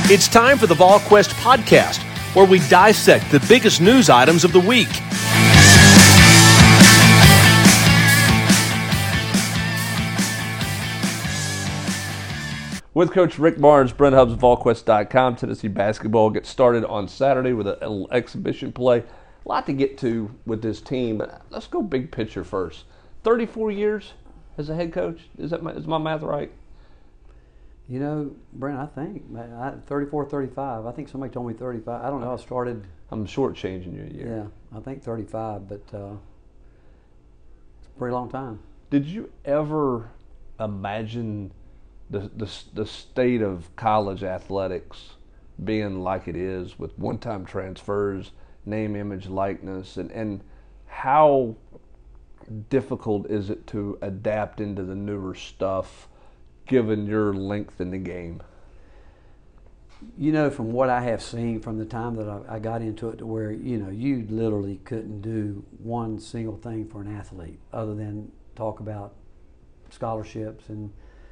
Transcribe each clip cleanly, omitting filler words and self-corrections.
It's time for the VolQuest podcast, where we dissect the biggest news items of the week. With Coach Rick Barnes, Brent Hubbs, VolQuest.com. Tennessee basketball gets started on Saturday with a little exhibition play. A lot to get to with this team, but let's go big picture first. 34 years as a head coach. Is my math right? You know, Brent, I think 34, 35. I think somebody told me 35. I don't know. I started. I'm shortchanging you a year. Yeah, I think 35, but it's a pretty long time. Did you ever imagine the state of college athletics being like it is with one-time transfers, name, image, likeness, and how difficult is it to adapt into the newer stuff given your length in the game? You know, from what I have seen from the time that I got into it to where, you know, you literally couldn't do one single thing for an athlete other than talk about scholarships and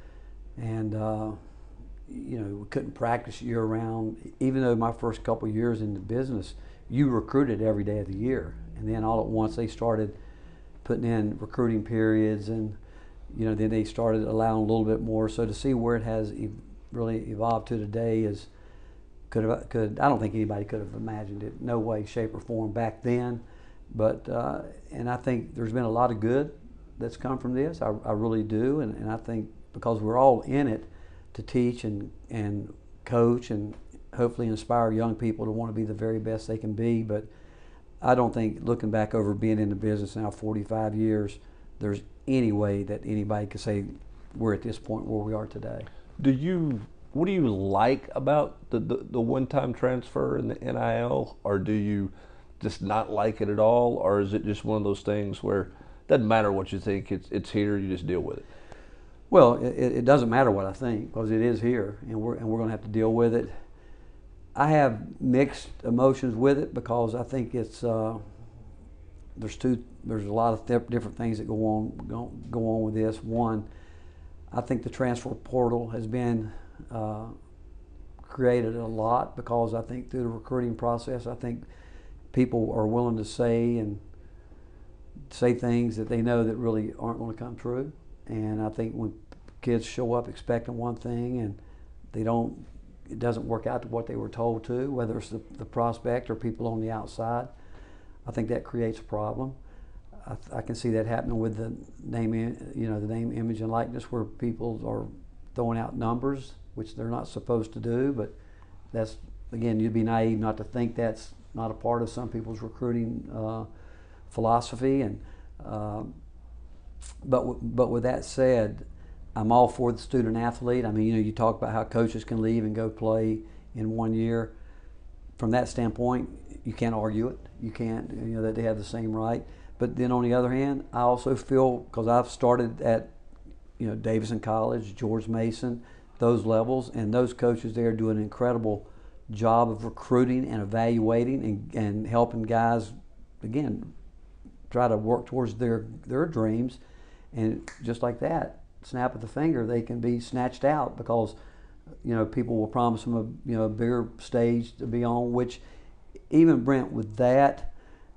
you know, we couldn't practice year round. Even though my first couple years in the business, you recruited every day of the year. And then all at once they started putting in recruiting periods, and you know, then they started allowing a little bit more. So to see where it has really evolved to today is I don't think anybody could have imagined it, no way, shape, or form back then. But and I think there's been a lot of good that's come from this. I really do, and I think because we're all in it to teach and coach and hopefully inspire young people to want to be the very best they can be. But I don't think, looking back over being in the business now 45 years, there's any way that anybody could say we're at this point where we are today. What do you like about the one-time transfer and the NIL, or do you just not like it at all, or is it just one of those things where it doesn't matter what you think, it's here, you just deal with it? Well, it doesn't matter what I think because it is here, and we're going to have to deal with it. I have mixed emotions with it because I think it's there's a lot of different things that go on with this. One, I think the transfer portal has been created a lot because I think through the recruiting process, I think people are willing to say things that they know that really aren't going to come true. And I think when kids show up expecting one thing and it doesn't work out to what they were told to, whether it's the prospect or people on the outside, I think that creates a problem. I can see that happening with the name, the name, image, and likeness, where people are throwing out numbers, which they're not supposed to do. But that's, again, you'd be naive not to think that's not a part of some people's recruiting philosophy. And but with that said, I'm all for the student athlete. I mean, you talk about how coaches can leave and go play in 1 year. From that standpoint, you can't argue it. You can't, that they have the same right. But then on the other hand, I also feel, because I've started at, Davidson College, George Mason, those levels, and those coaches there do an incredible job of recruiting and evaluating and helping guys, again, try to work towards their dreams. And just like that, snap of the finger, they can be snatched out because, people will promise them a bigger stage to be on, which even Brent, with that,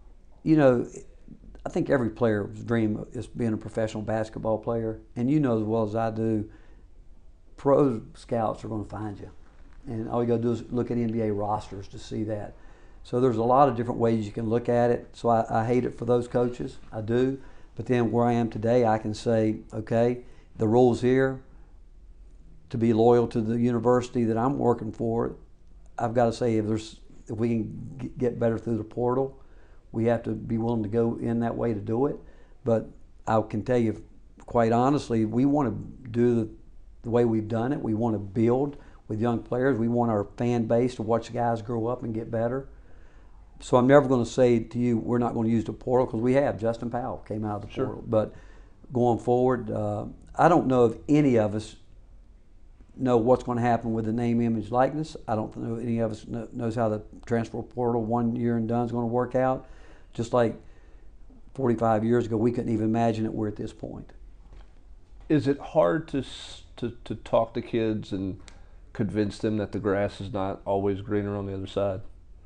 I think every player's dream is being a professional basketball player. And you know as well as I do, pro scouts are going to find you. And all you got to do is look at NBA rosters to see that. So there's a lot of different ways you can look at it. So I hate it for those coaches. I do. But then where I am today, I can say, okay, the rules here, to be loyal to the university that I'm working for, I've got to say if we can get better through the portal, we have to be willing to go in that way to do it. But I can tell you, quite honestly, we want to do the way we've done it. We want to build with young players. We want our fan base to watch guys grow up and get better. So I'm never going to say to you, we're not going to use the portal, because we have. Justin Powell came out of the portal. But going forward, I don't know if any of us know what's going to happen with the name, image, likeness. I don't know any of us knows how the transfer portal 1 year and done is going to work out. Just like 45 years ago, we couldn't even imagine it. We're at this point. Is it hard to talk to kids and convince them that the grass is not always greener on the other side?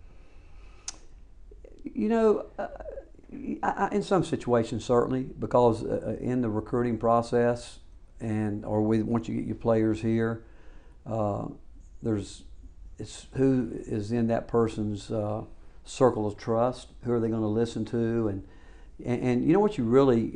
You know, in some situations certainly, because in the recruiting process once you get your players here, it's who is in that person's circle of trust. Who are they going to listen to? And you know what you really,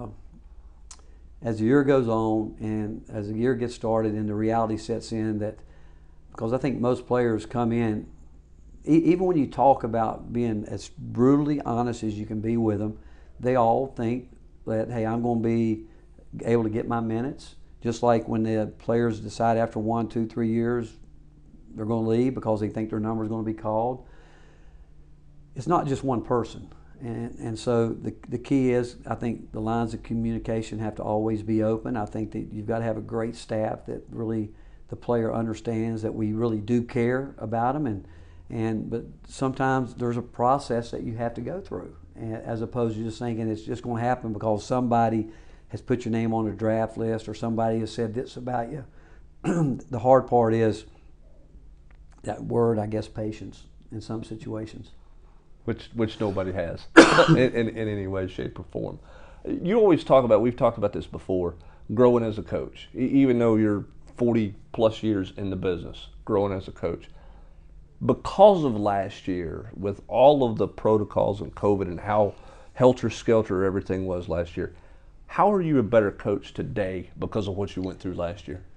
as the year goes on and as the year gets started and the reality sets in, that because I think most players come in, even when you talk about being as brutally honest as you can be with them, they all think that, hey, I'm going to be able to get my minutes. Just like when the players decide after 1, 2, 3 years they're going to leave because they think their number is going to be called. It's not just one person. And so the key is, I think the lines of communication have to always be open. I think that you've got to have a great staff that really the player understands that we really do care about them. But sometimes there's a process that you have to go through, as opposed to just thinking it's just going to happen because somebody has put your name on a draft list or somebody has said this about you. The hard part is that word, I guess, patience in some situations. Which nobody has in any way, shape, or form. You always talk about, we've talked about this before, growing as a coach. Even though you're 40 plus years in the business, growing as a coach. Because of last year, with all of the protocols and COVID and how helter-skelter everything was last year, how are you a better coach today because of what you went through last year?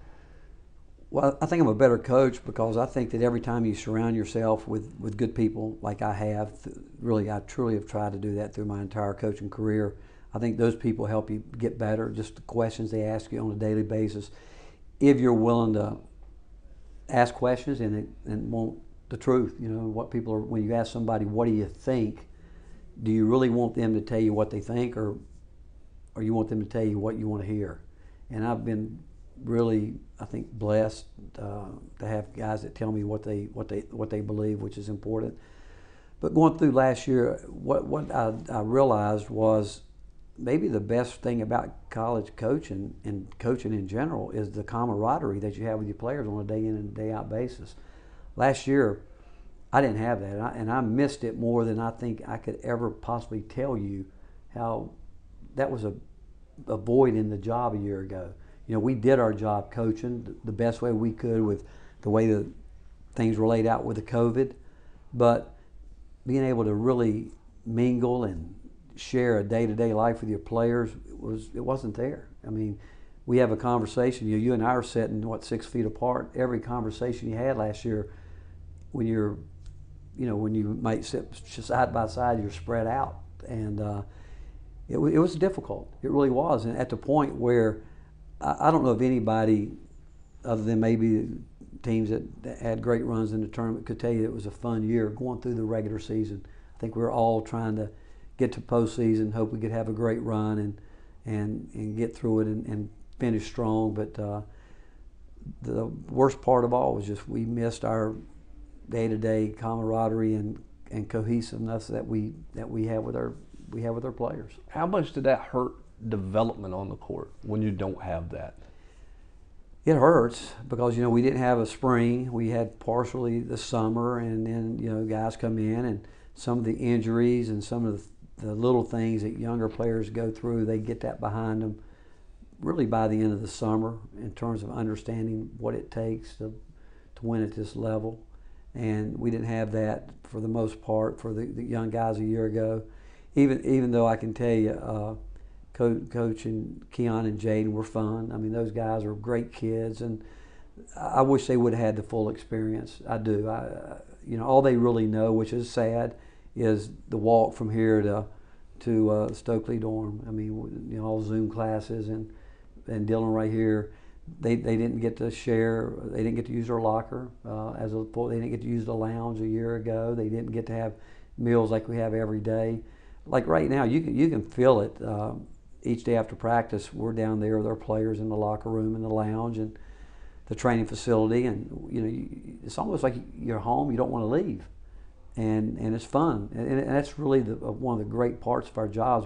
Well, I think I'm a better coach because I think that every time you surround yourself with good people like I have, really I truly have tried to do that through my entire coaching career. I think those people help you get better, just the questions they ask you on a daily basis. If you're willing to ask questions and want the truth, you know, what people are, when you ask somebody, what do you think, do you really want them to tell you what they think or you want them to tell you what you want to hear? And I've been really, I think, blessed to have guys that tell me what they believe, which is important. But going through last year, what I realized was maybe the best thing about college coaching and coaching in general is the camaraderie that you have with your players on a day in and day out basis. Last year, I didn't have that, and I missed it more than I think I could ever possibly tell you how that was a void in the job a year ago. You know, we did our job coaching the best way we could with the way the things were laid out with the COVID, but being able to really mingle and share a day-to-day life with your players, it wasn't there. I mean, we have a conversation. You and I are sitting 6 feet apart. Every conversation you had last year, when you might sit side by side, you're spread out, and it was difficult. It really was, and at the point where I don't know if anybody, other than maybe teams that had great runs in the tournament, could tell you it was a fun year going through the regular season. I think we were all trying to get to postseason, hope we could have a great run and get through it and finish strong. But the worst part of all was just we missed our day-to-day camaraderie and cohesiveness that we have with our players. How much did that hurt development on the court when you don't have that? It hurts because, you know, we didn't have a spring. We had partially the summer, and then, you know, guys come in and some of the injuries and some of the little things that younger players go through, they get that behind them really by the end of the summer in terms of understanding what it takes to win at this level. And we didn't have that for the most part for the young guys a year ago. Even though I can tell you, Coach and Keon and Jaden were fun. I mean, those guys are great kids, and I wish they would have had the full experience. I do. You know, all they really know, which is sad, is the walk from here to Stokely dorm. I mean, you know, all Zoom classes and Dylan right here. They didn't get to share. They didn't get to use their locker they didn't get to use the lounge a year ago. They didn't get to have meals like we have every day. Like right now, you can feel it. Each day after practice, we're down there with our players in the locker room and the lounge and the training facility, and you know, it's almost like you're home. You don't want to leave, and it's fun, and that's really one of the great parts of our jobs. But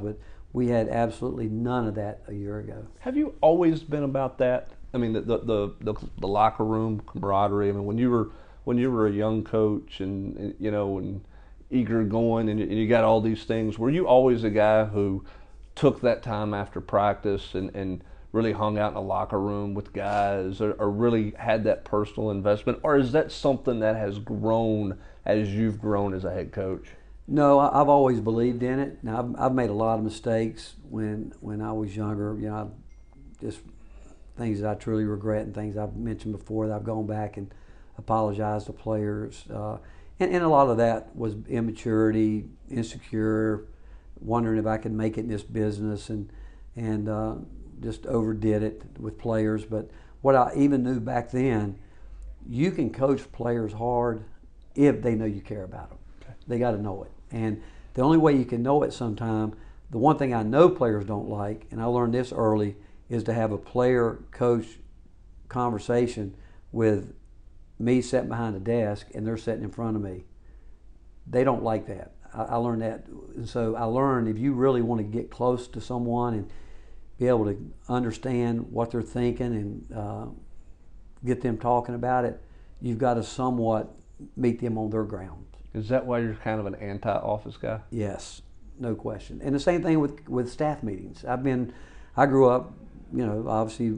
We had absolutely none of that a year ago. Have you always been about that? I mean, the locker room camaraderie. I mean, when you were a young coach and eager going and you got all these things, were you always a guy who took that time after practice and really hung out in a locker room with guys, or really had that personal investment, or is that something that has grown as you've grown as a head coach? No, I've always believed in it. Now, I've made a lot of mistakes when I was younger. Just things that I truly regret and things I've mentioned before that I've gone back and apologized to players. And a lot of that was immaturity, insecure, wondering if I could make it in this business, and just overdid it with players. But what I even knew back then, you can coach players hard if they know you care about them. Okay. They got to know it. And the only way you can know it sometime, the one thing I know players don't like, and I learned this early, is to have a player-coach conversation with me sitting behind a desk and they're sitting in front of me. They don't like that. I learned that. And so I learned if you really want to get close to someone and be able to understand what they're thinking and get them talking about it, you've got to somewhat meet them on their ground. Is that why you're kind of an anti-office guy? Yes, no question. And the same thing with staff meetings. I grew up, obviously,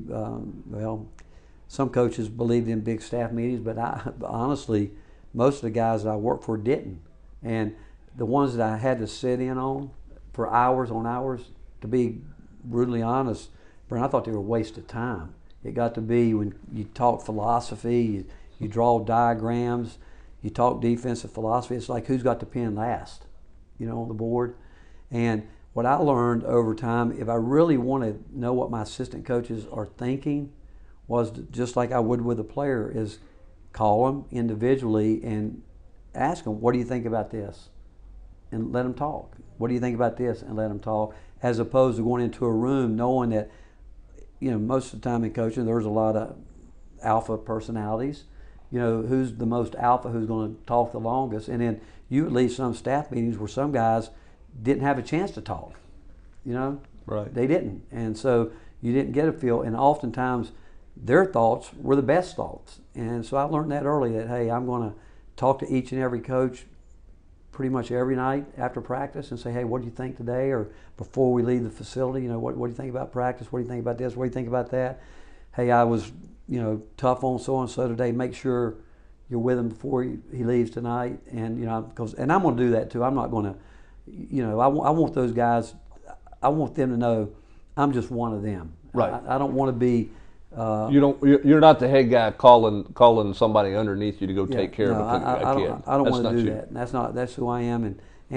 some coaches believed in big staff meetings, but honestly, most of the guys that I worked for didn't. And the ones that I had to sit in on for hours on hours, to be brutally honest, Brent, I thought they were a waste of time. It got to be when you talk philosophy, you draw diagrams, you talk defensive philosophy, it's like who's got the pen last, on the board. And what I learned over time, if I really want to know what my assistant coaches are thinking, was just like I would with a player, is call them individually and ask them, what do you think about this? And let them talk. What do you think about this? And let them talk, as opposed to going into a room knowing that, most of the time in coaching, there's a lot of alpha personalities. Who's the most alpha, who's going to talk the longest. And then you would leave some staff meetings where some guys didn't have a chance to talk. Right. They didn't. And so you didn't get a feel. And oftentimes their thoughts were the best thoughts. And so I learned that early, that, hey, I'm going to talk to each and every coach pretty much every night after practice and say, hey, what do you think today? Or before we leave the facility, what do you think about practice? What do you think about this? What do you think about that? Hey, I was tough on so-and-so today. Make sure you're with him before he leaves tonight. And, and I'm going to do that too. I'm not going to, I want those guys, I want them to know I'm just one of them. Right. I don't want to be. You're not the head guy calling somebody underneath you to go take care of a kid. I don't want to do that. That's who I am.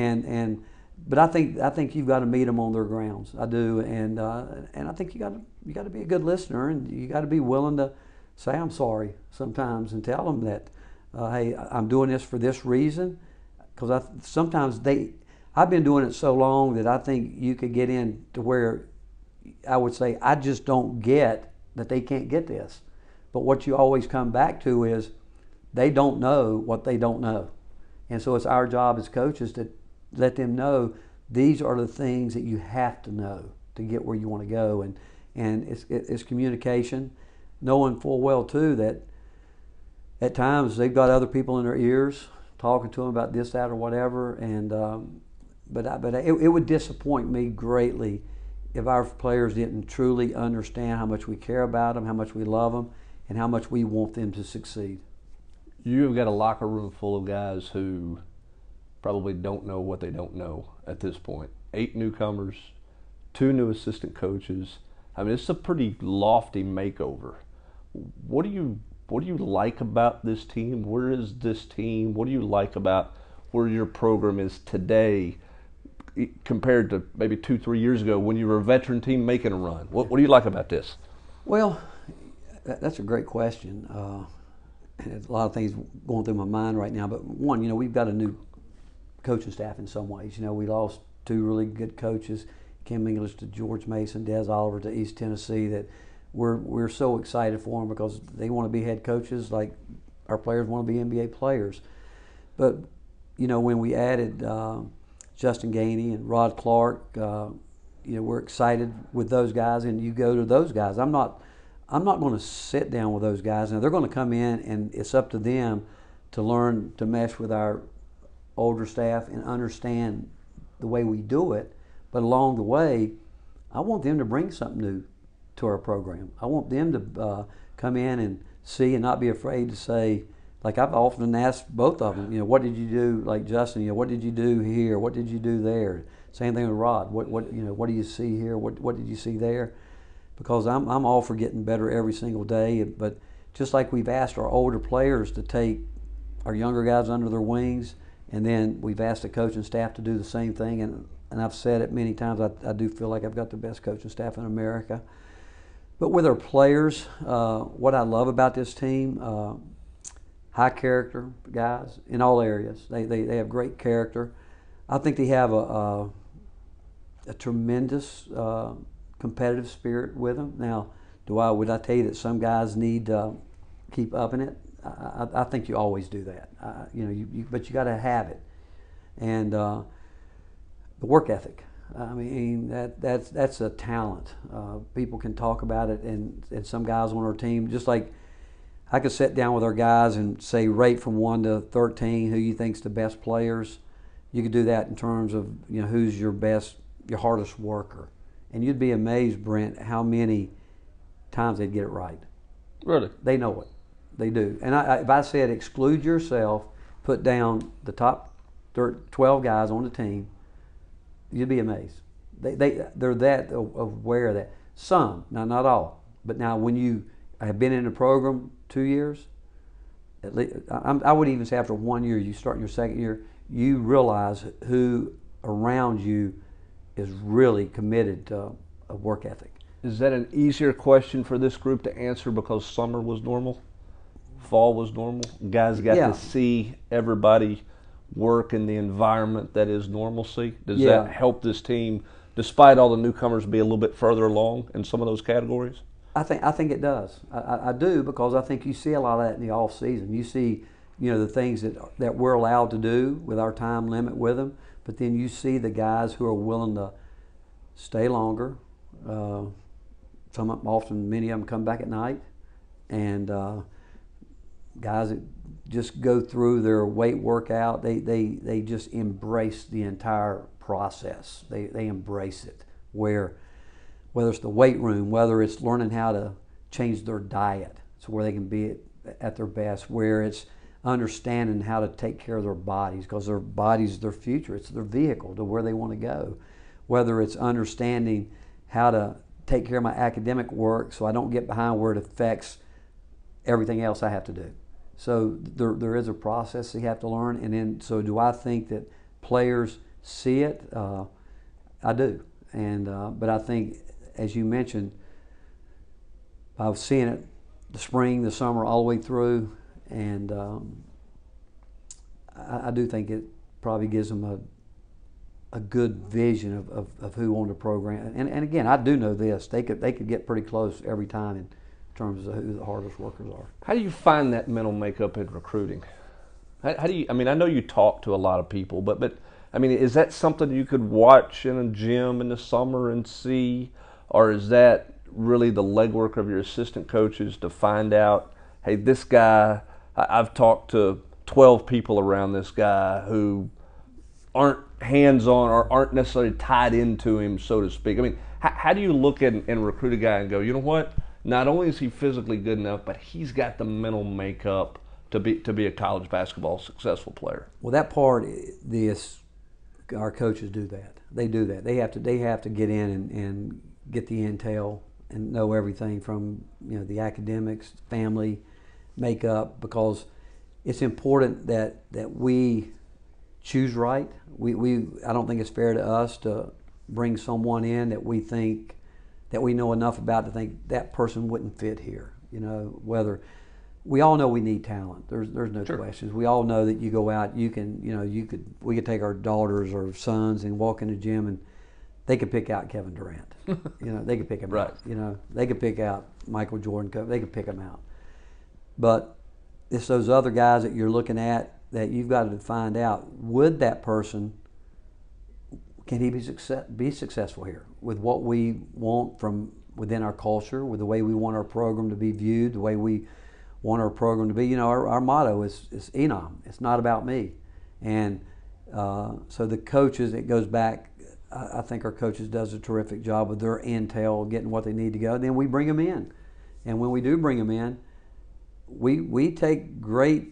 But I think you've got to meet them on their grounds. I do, and I think you got to be a good listener, and you got to be willing to say I'm sorry sometimes and tell them that, hey, I'm doing this for this reason, because sometimes I've been doing it so long that I think you could get in to where I would say I just don't get that they can't get this. But what you always come back to is they don't know what they don't know. And so it's our job as coaches to let them know these are the things that you have to know to get where you want to go. And it's communication, knowing full well too that at times they've got other people in their ears talking to them about this, that, or whatever. And but it would disappoint me greatly if our players didn't truly understand how much we care about them, how much we love them, and how much we want them to succeed. You've got a locker room full of guys who probably don't know what they don't know at this point. 8 newcomers, 2 new assistant coaches. I mean, it's a pretty lofty makeover. What do you like about this team? Where is this team? What do you like about where your program is today compared to maybe 2-3 years ago when you were a veteran team making a run? What do you like about this? Well, that's a great question. There's a lot of things going through my mind right now. But one, we've got a new coaching staff in some ways. We lost 2 really good coaches, Kim English to George Mason, Des Oliver to East Tennessee, that we're so excited for them because they want to be head coaches like our players want to be NBA players. But, when we added Justin Gainey and Rod Clark, we're excited with those guys, and you go to those guys. I'm not going to sit down with those guys. Now they're going to come in, and it's up to them to learn to mesh with our older staff and understand the way we do it. But along the way, I want them to bring something new to our program. I want them to come in and see and not be afraid to say, like I've often asked both of them, what did you do? Like Justin, what did you do here? What did you do there? Same thing with Rod. What do you see here? What did you see there? Because I'm all for getting better every single day. But just like we've asked our older players to take our younger guys under their wings, and then we've asked the coaching staff to do the same thing. And I've said it many times, I do feel like I've got the best coaching staff in America. But with our players, what I love about this team, high character guys in all areas. They have great character. I think they have a tremendous competitive spirit with them. Now, would I tell you that some guys need to keep upping it? I think you always do that. But you got to have it, and the work ethic. I mean, that's a talent. People can talk about it, and some guys on our team, just like I could sit down with our guys and say rate from 1 to 13 who you think's the best players. You could do that in terms of who's your hardest worker, and you'd be amazed, Brent, how many times they'd get it right. Really? They know it. They do. And if I said exclude yourself, put down the top 12 guys on the team, you'd be amazed. They're that aware of that. Some, now not all, but now when you have been in the program 2 years, at least, I would even say after 1 year, you start in your second year, you realize who around you is really committed to a work ethic. Is that an easier question for this group to answer because summer was normal? Fall was normal? Guys got to see everybody work in the environment that is normalcy? Does that help this team, despite all the newcomers, be a little bit further along in some of those categories? I think it does. I do, because I think you see a lot of that in the off season. You see, the things that we're allowed to do with our time limit with them, but then you see the guys who are willing to stay longer. Many of them come back at night, and guys that just go through their weight workout. They just embrace the entire process. They embrace it. Whether it's the weight room, whether it's learning how to change their diet so where they can be at their best, where it's understanding how to take care of their bodies, because their body's their future. It's their vehicle to where they want to go. Whether it's understanding how to take care of my academic work so I don't get behind where it affects everything else I have to do. So there is a process they have to learn. And then, so do I think that players see it? I do. And but I think, as you mentioned, I was seeing it the spring, the summer, all the way through, and I do think it probably gives them a good vision of who on the program. And again, I do know this: they could get pretty close every time in terms of who the hardest workers are. How do you find that mental makeup in recruiting? How do you? I mean, I know you talk to a lot of people, but I mean, is that something you could watch in a gym in the summer and see, or is that really the legwork of your assistant coaches to find out, hey, this guy, I've talked to 12 people around this guy who aren't hands-on or aren't necessarily tied into him, so to speak. I mean, how do you look at and recruit a guy and go, you know what, not only is he physically good enough, but he's got the mental makeup to be a college basketball successful player? Well, that part, our coaches do that. They do that. They have to get in and get the intel and know everything from the academics, family, makeup, because it's important that we choose right. I don't think it's fair to us to bring someone in that we think that we know enough about to think that person wouldn't fit here. Whether we all know we need talent. There's no questions. We all know that you go out, we could take our daughters or sons and walk in the gym and they could pick out Kevin Durant. They could pick him out. They could pick out Michael Jordan. They could pick him out. But it's those other guys that you're looking at that you've got to find out, would that person can he be successful here with what we want from within our culture, with the way we want our program to be viewed, the way we want our program to be. You know, our motto is Enom. It's not about me. And so the coaches, it goes back, I think our coaches does a terrific job with their intel, getting what they need to go. Then we bring them in. And when we do bring them in, we take great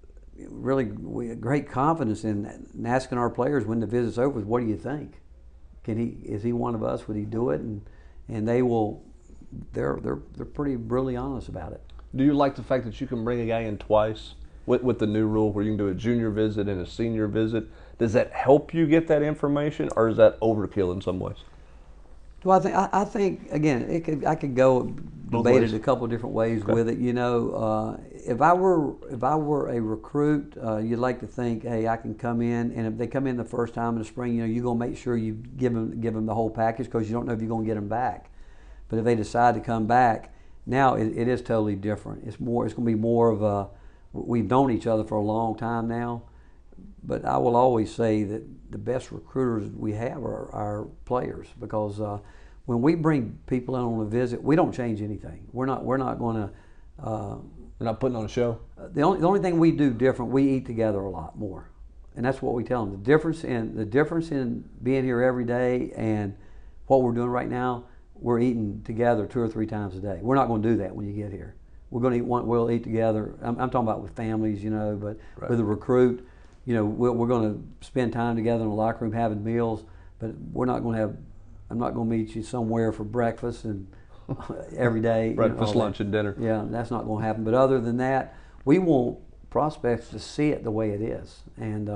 confidence in asking our players when the visit's over, what do you think? Is he one of us? Would he do it? And they're pretty brutally honest about it. Do you like the fact that you can bring a guy in twice with the new rule where you can do a junior visit and a senior visit? Does that help you get that information, or is that overkill in some ways? Well, I think again, I could go debate it a couple of different ways with it. You know, if I were a recruit, you'd like to think, hey, I can come in, and if they come in the first time in the spring, you know, you're gonna make sure you give them the whole package because you don't know if you're gonna get them back. But if they decide to come back, now it is totally different. It's gonna be more of a, we've known each other for a long time now. But I will always say that the best recruiters we have are our players, because when we bring people in on a visit, we don't change anything. We're not going to. We're not putting on a show. The only thing we do different, we eat together a lot more, and that's what we tell them. The difference in being here every day and what we're doing right now, we're eating together 2 or 3 times a day. We're not going to do that when you get here. We're going to eat we'll eat together. I'm talking about with families, you know, but right. With a recruit. You know, we're going to spend time together in the locker room having meals, but we're not going to have. I'm not going to meet you somewhere for breakfast and every day. Breakfast, lunch, and dinner. Yeah, that's not going to happen. But other than that, we want prospects to see it the way it is, and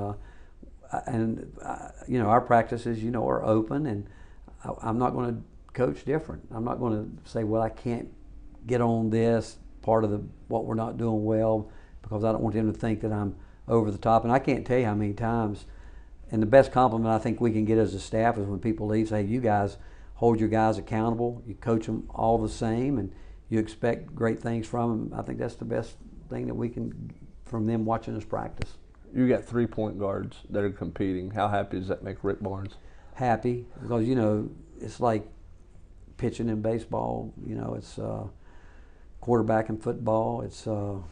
you know, our practices, you know, are open, and I'm not going to coach different. I'm not going to say, well, I can't get on this part of what we're not doing well, because I don't want them to think that I'm over the top. And I can't tell you how many times, and the best compliment I think we can get as a staff is when people leave, say, you guys hold your guys accountable, you coach them all the same, and you expect great things from them. I think that's the best thing that we can from them watching us practice. You got 3 point guards that are competing. How happy does that make Rick Barnes? Happy, because, you know, it's like pitching in baseball. You know, it's quarterback in football. It's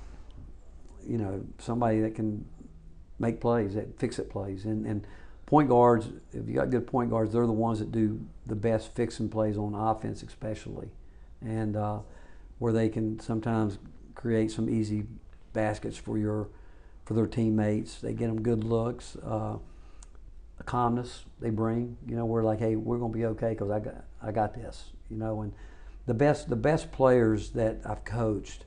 you know, somebody that can make plays, that fix-it plays. And point guards, if you got good point guards, they're the ones that do the best fixing plays on offense especially. And where they can sometimes create some easy baskets for their teammates. They get them good looks, a calmness they bring. You know, we're like, hey, we're going to be okay because I got this. You know, and the best players that I've coached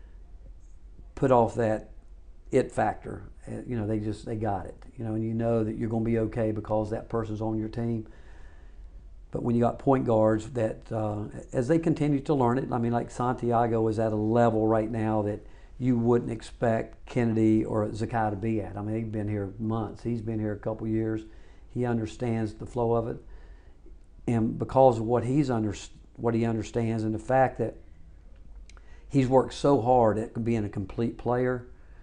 put off that it factor. You know, they got it. You know, and you know that you're going to be okay because that person's on your team. But when you got point guards that, as they continue to learn it, I mean, like Santiago is at a level right now that you wouldn't expect Kennedy or Zakai to be at. I mean, he's been here months. He's been here a couple years. He understands the flow of it, and because of what he understands, and the fact that he's worked so hard at being a complete player.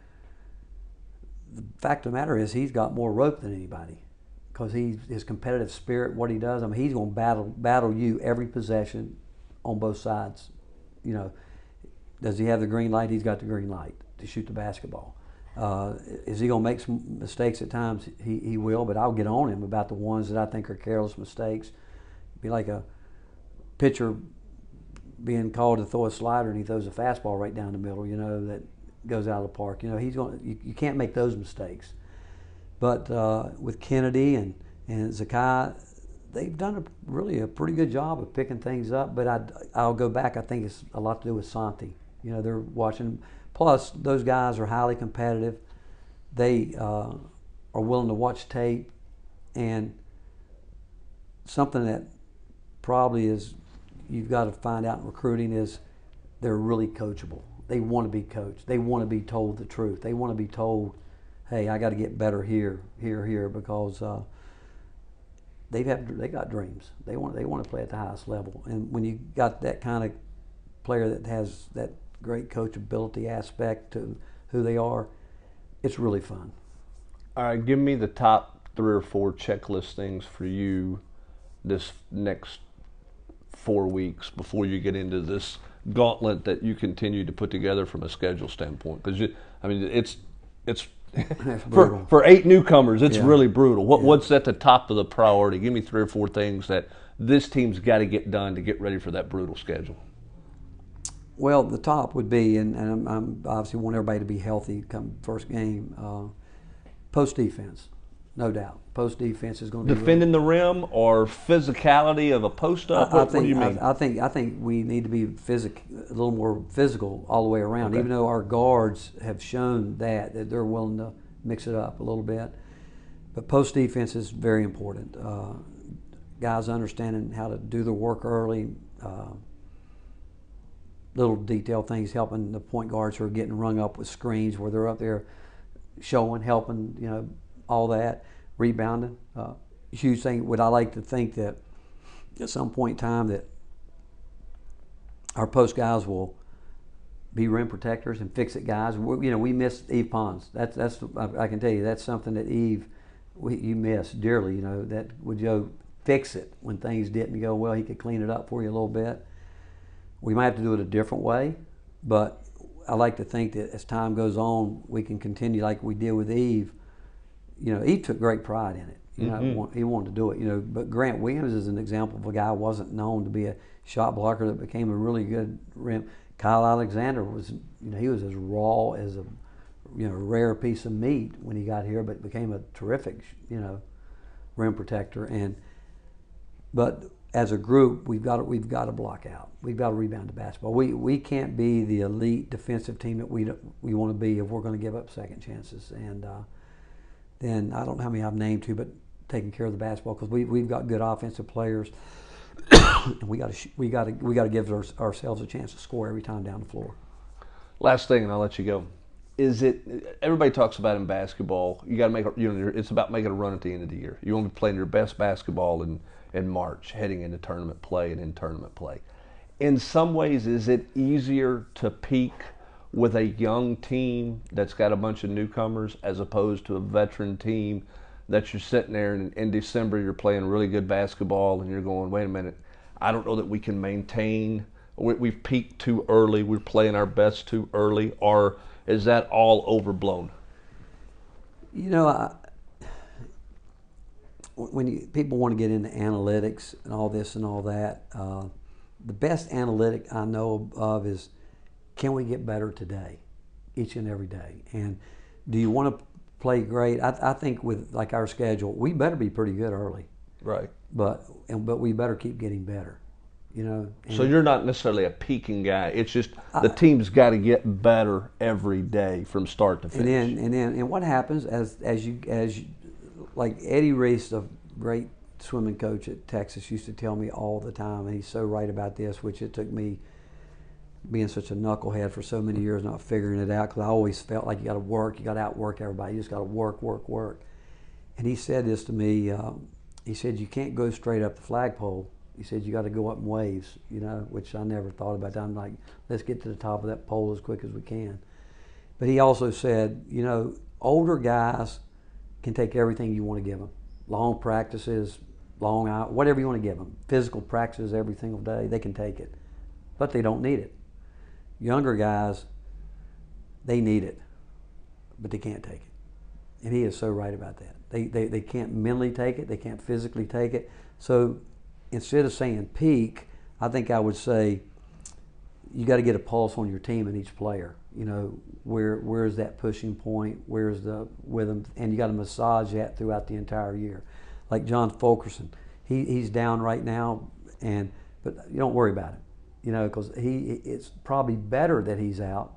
The fact of the matter is he's got more rope than anybody, because his competitive spirit, what he does. I mean, he's going to battle you every possession on both sides. You know, does he have the green light? He's got the green light to shoot the basketball. Is he going to make some mistakes at times? He will, but I'll get on him about the ones that I think are careless mistakes. Be like a pitcher being called to throw a slider and he throws a fastball right down the middle, you know, that goes out of the park. You know, you can't make those mistakes. But with Kennedy and Zakai, they've done a pretty good job of picking things up. But I'll go back. I think it's a lot to do with Santi. You know, they're watching. Plus, those guys are highly competitive. They are willing to watch tape. And something that probably is you've got to find out in recruiting is they're really coachable. They want to be coached. They want to be told the truth. They want to be told, hey, I got to get better here, because they got dreams. They want to play at the highest level. And when you got that kind of player that has that great coachability aspect to who they are, it's really fun. All right, give me the top 3 or 4 checklist things for you this next 4 weeks before you get into this gauntlet that you continue to put together from a schedule standpoint? Because it's for 8 newcomers, it's really brutal. What's at the top of the priority? Give me 3 or 4 things that this team's got to get done to get ready for that brutal schedule. Well, the top would be, and I'm obviously want everybody to be healthy come first game. Post defense, no doubt. Post defense is going to be defending the rim or physicality of a post up. What do you mean? I think we need to be a little more physical all the way around. Okay. Even though our guards have shown that they're willing to mix it up a little bit, but post defense is very important. Guys understanding how to do their work early. Little detail things helping the point guards who are getting rung up with screens where they're up there showing, helping, all that. Rebounding, huge thing. Would I like to think that at some point in time that our post guys will be rim protectors and fix it guys. We missed Eve Pons. That's I can tell you that's something that Eve you miss dearly. That would Joe fix it when things didn't go well. He could clean it up for you a little bit. We might have to do it a different way, but I like to think that as time goes on, we can continue like we did with Eve. Eve took great pride in it. He wanted to do it. But Grant Williams is an example of a guy who wasn't known to be a shot blocker that became a really good rim. Kyle Alexander was, he was as raw as a, rare piece of meat when he got here, but became a terrific, rim protector. But as a group, we've got to block out. We've got to rebound the basketball. We can't be the elite defensive team that we want to be if we're going to give up second chances. And then I don't know how many I've named to, but taking care of the basketball because we've got good offensive players, and we got to give ourselves a chance to score every time down the floor. Last thing, and I'll let you go. Is it? Everybody talks about in basketball. You got to make. It's about making a run at the end of the year. You want to be playing your best basketball in March, heading into tournament play and in tournament play. In some ways, is it easier to peak with a young team that's got a bunch of newcomers as opposed to a veteran team that you're sitting there and in December you're playing really good basketball and you're going, wait a minute, I don't know that we can maintain. We've peaked too early. We're playing our best too early, or is that all overblown? When people want to get into analytics and all this and all that, the best analytic I know of is, can we get better today, each and every day? And do you want to play great? I think with like our schedule, we better be pretty good early. Right. But we better keep getting better. So you're not necessarily a peaking guy. It's just the team's got to get better every day from start to finish. And what happens as you like Eddie Reese, the great swimming coach at Texas, used to tell me all the time, and he's so right about this, which it took me being such a knucklehead for so many years not figuring it out, because I always felt like you got to work, you got to outwork everybody, you just got to work. And he said this to me. He said, you can't go straight up the flagpole. He said, you got to go up in waves, which I never thought about. I'm like, let's get to the top of that pole as quick as we can. But he also said, older guys can take everything you want to give them. Long practices, long out, whatever you want to give them. Physical practices every single day, they can take it. But they don't need it. Younger guys, they need it, but they can't take it. And he is so right about that. They can't mentally take it, they can't physically take it. So instead of saying peak, I think I would say you got to get a pulse on your team and each player. Where's that pushing point? Where's the rhythm? And you got to massage that throughout the entire year. Like John Fulkerson, he's down right now, but you don't worry about it. Because it's probably better that he's out.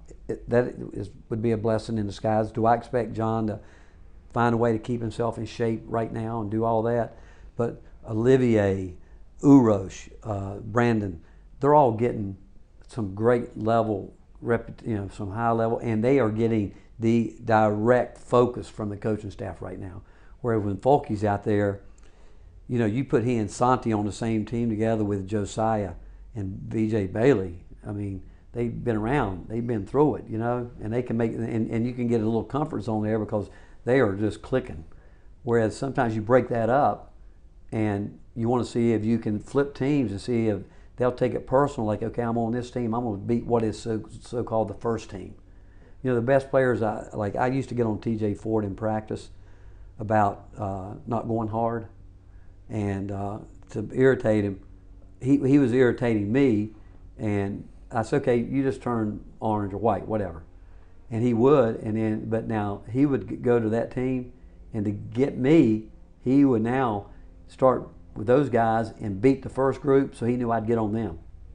Would be a blessing in disguise. Do I expect John to find a way to keep himself in shape right now and do all that? But Olivier, Urosh, Brandon, they're all getting some great level, some high level, and they are getting the direct focus from the coaching staff right now. Whereas when Fulky's out there, you put he and Santi on the same team together with Josiah and VJ Bailey, I mean, they've been around, they've been through it, and they can make, and you can get a little comfort zone there because they are just clicking. Whereas sometimes you break that up, and you want to see if you can flip teams and see if they'll take it personal. Like, okay, I'm on this team. I'm going to beat what is so called the first team. You know, the best players. I used to get on T.J. Ford in practice about not going hard, and to irritate him. He was irritating me, and I said, okay, you just turn orange or white, whatever. And he would, but now he would go to that team, and to get me, he would now start with those guys and beat the first group, so he knew I'd get on them.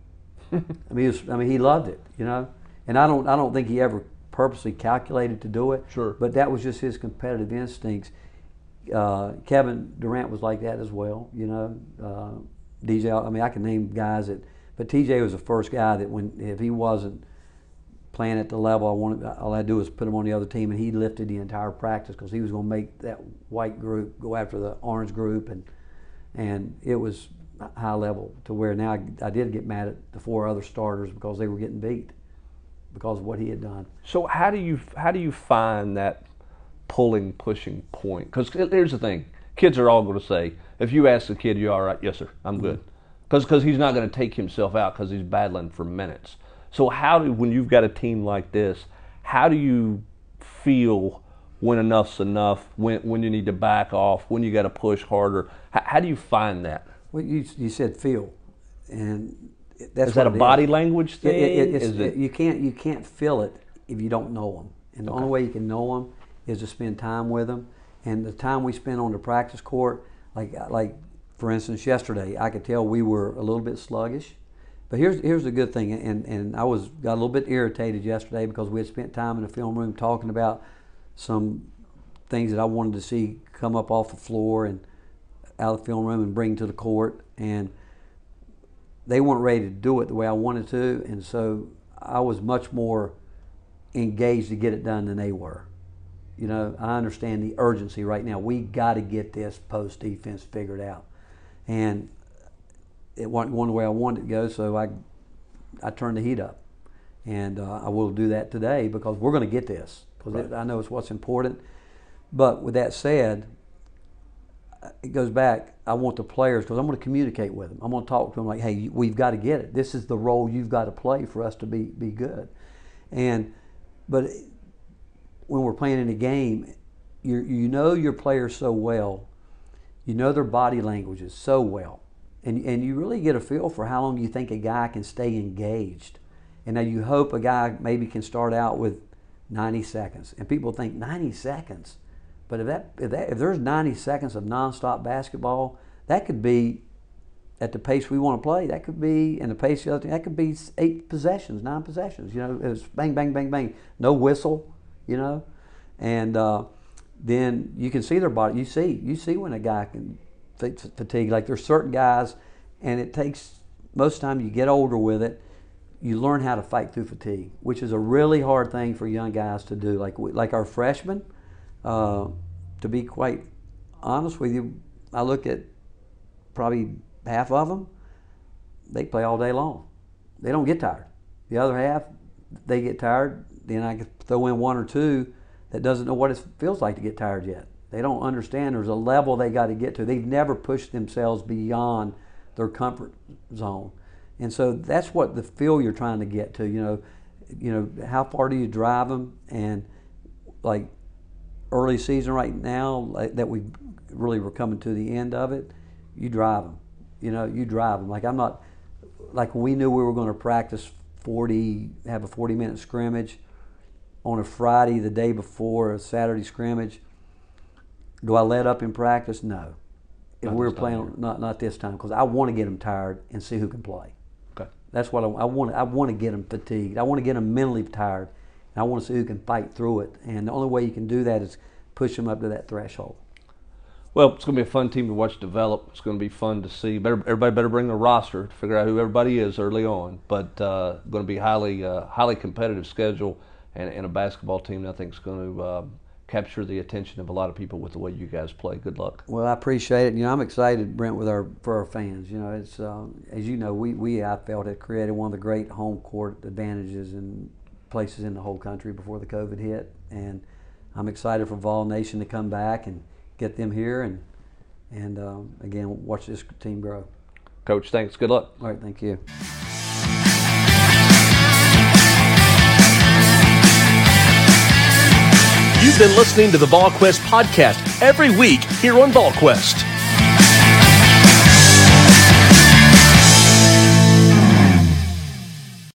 He loved it, you know. And I don't think he ever purposely calculated to do it. Sure. But that was just his competitive instincts. Kevin Durant was like that as well, you know. DJ, I can name guys but TJ was the first guy that if he wasn't playing at the level I wanted, all I had to do was put him on the other team, and he lifted the entire practice because he was going to make that white group go after the orange group, and it was high level to where now I did get mad at the 4 other starters because they were getting beat because of what he had done. So how do you find that pushing point? Because here's the thing, kids are all going to say, if you ask the kid, "You all right?" "Yes, sir, I'm good," because he's not going to take himself out because he's battling for minutes. So when you've got a team like this, how do you feel when enough's enough, when you need to back off, when you got to push harder? How do you find that? Well, you said feel, and that's is that a body language thing? You can't feel it if you don't know them, and the only way you can know them is to spend time with them. And the time we spend on the practice court, like for instance yesterday, I could tell we were a little bit sluggish. But here's the good thing, and I got a little bit irritated yesterday because we had spent time in the film room talking about some things that I wanted to see come up off the floor and out of the film room and bring to the court, and they weren't ready to do it the way I wanted to, and so I was much more engaged to get it done than they were. You know, I understand the urgency right now. We got to get this post defense figured out, and it wasn't going the way I wanted it to go, so I turned the heat up, and I will do that today because we're going to get this because I know it's what's important. But with that said, it goes back. I want the players, because I'm going to communicate with them. I'm going to talk to them like, hey, we've got to get it. This is the role you've got to play for us to be good. But when we're playing in a game, you know your players so well, you know their body languages so well. And you really get a feel for how long you think a guy can stay engaged. And now you hope a guy maybe can start out with 90 seconds. And people think 90 seconds. But if there's 90 seconds of nonstop basketball, that could be at the pace we want to play. That could be in the pace of the other team. That could be 8 possessions, 9 possessions. You know, it's bang, bang, bang, bang. No whistle, you know. And then you can see their body. You see when a guy can fatigue. Like there's certain guys, and it takes, most of the time you get older with it, you learn how to fight through fatigue, which is a really hard thing for young guys to do. Like our freshmen, to be quite honest with you, I look at probably half of them, they play all day long. They don't get tired. The other half, they get tired. Then I could throw in 1 or 2 that doesn't know what it feels like to get tired yet. They don't understand there's a level they got to get to. They've never pushed themselves beyond their comfort zone. And so that's what the feel you're trying to get to. You know, how far do you drive them? And like early season right now, that we really were coming to the end of it, you drive them. You know, you drive them. Like I'm not, like when we knew we were going to practice have a 40-minute scrimmage on a Friday the day before a Saturday scrimmage. Do I let up in practice? No. If we were playing, not this time, because I want to get them tired and see who can play. Okay. That's what I want. I want to get them fatigued. I want to get them mentally tired, and I want to see who can fight through it. And the only way you can do that is push them up to that threshold. Well, it's going to be a fun team to watch develop. It's going to be fun to see. Everybody better bring a roster to figure out who everybody is early on. But going to be highly competitive schedule, and a basketball team that I think is going to capture the attention of a lot of people with the way you guys play. Good luck. Well, I appreciate it. You know, I'm excited, Brent, for our fans. You know, it's as you know, I felt it created one of the great home court advantages in places in the whole country before the COVID hit, and I'm excited for Vol Nation to come back and get them here and again, watch this team grow. Coach, thanks. Good luck. All right, thank you. You've been listening to the VolQuest podcast every week here on VolQuest.